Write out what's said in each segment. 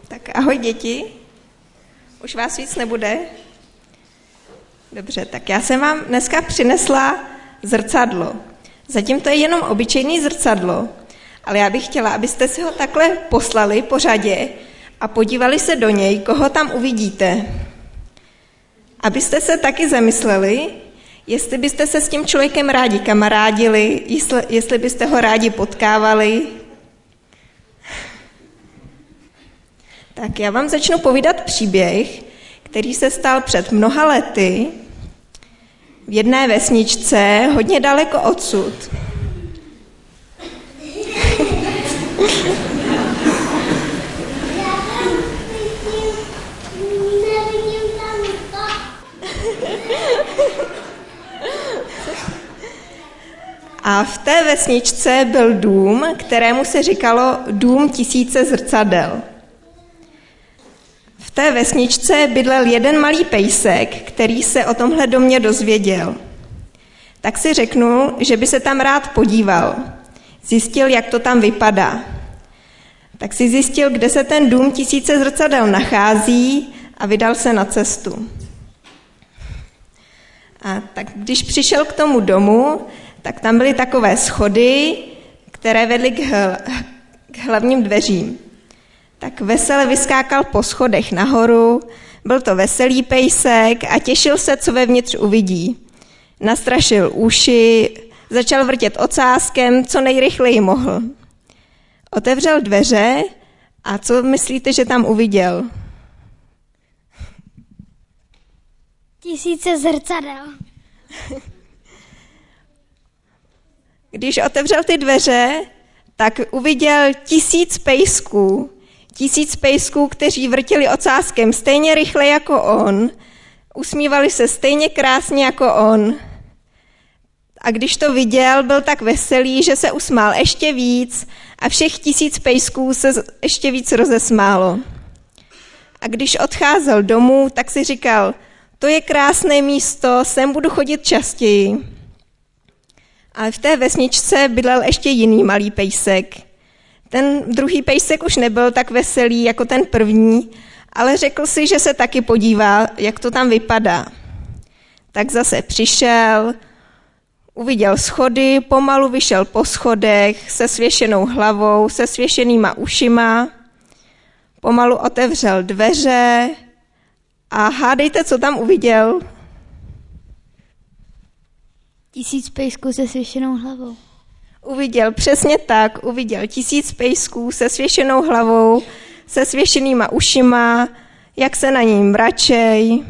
Tak ahoj děti, už vás víc nebude? Dobře, tak já jsem vám dneska přinesla zrcadlo. Zatím to je jenom obyčejný zrcadlo, ale já bych chtěla, abyste si ho takhle poslali po řadě a podívali se do něj, koho tam uvidíte. Abyste se taky zamysleli, jestli byste se s tím člověkem rádi kamarádili, jestli byste ho rádi potkávali. Tak já vám začnu povídat příběh, který se stal před mnoha lety v jedné vesničce hodně daleko odsud. A v té vesničce byl dům, kterému se říkalo Dům 1000 zrcadel. V té vesničce bydlel jeden malý pejsek, který se o tomhle domě dozvěděl. Tak si řeknul, že by se tam rád podíval. Zjistil, jak to tam vypadá. Tak si zjistil, kde se ten dům 1000 zrcadel nachází a vydal se na cestu. A tak když přišel k tomu domu, tak tam byly takové schody, které vedly k hlavním dveřím. Tak vesele vyskákal po schodech nahoru, byl to veselý pejsek a těšil se, co vevnitř uvidí. Nastrašil uši, začal vrtět ocáskem, co nejrychleji mohl. Otevřel dveře a co myslíte, že tam uviděl? 1000 zrcadel. Když otevřel ty dveře, tak uviděl 1000 pejsků. 1000 pejsků, kteří vrtěli ocáskem stejně rychle jako on, usmívali se stejně krásně jako on. A když to viděl, byl tak veselý, že se usmál ještě víc a všech 1000 pejsků se ještě víc rozesmálo. A když odcházel domů, tak si říkal, to je krásné místo, sem budu chodit častěji. Ale v té vesničce bydlel ještě jiný malý pejsek. Ten druhý pejsek už nebyl tak veselý jako ten první, ale řekl si, že se taky podívá, jak to tam vypadá. Tak zase přišel, uviděl schody, pomalu vyšel po schodech se svěšenou hlavou, se svěšenýma ušima, pomalu otevřel dveře a hádejte, co tam uviděl? 1000 pejsků se svěšenou hlavou. Uviděl přesně tak, uviděl 1000 pejsků se svěšenou hlavou, se svěšenýma ušima, jak se na něj mračej.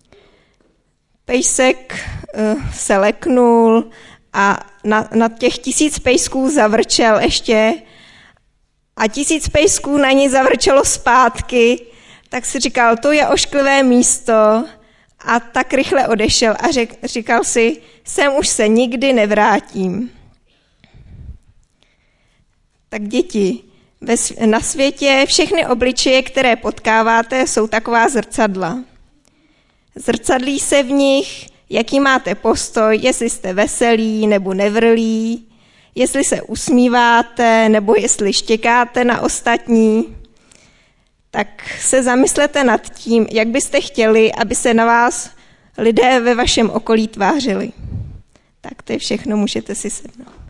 Pejsek se leknul a na těch 1000 pejsků zavrčel ještě a 1000 pejsků na něj zavrčelo zpátky, tak si říkal, to je ošklivé místo a tak rychle odešel a říkal si, sem už se nikdy nevrátím. Tak děti, na světě všechny obličeje, které potkáváte, jsou taková zrcadla. Zrcadlí se v nich, jaký máte postoj, jestli jste veselí nebo nevrlí, jestli se usmíváte nebo jestli štěkáte na ostatní. Tak se zamyslete nad tím, jak byste chtěli, aby se na vás lidé ve vašem okolí tvářili. Tak to je všechno, můžete si sednout.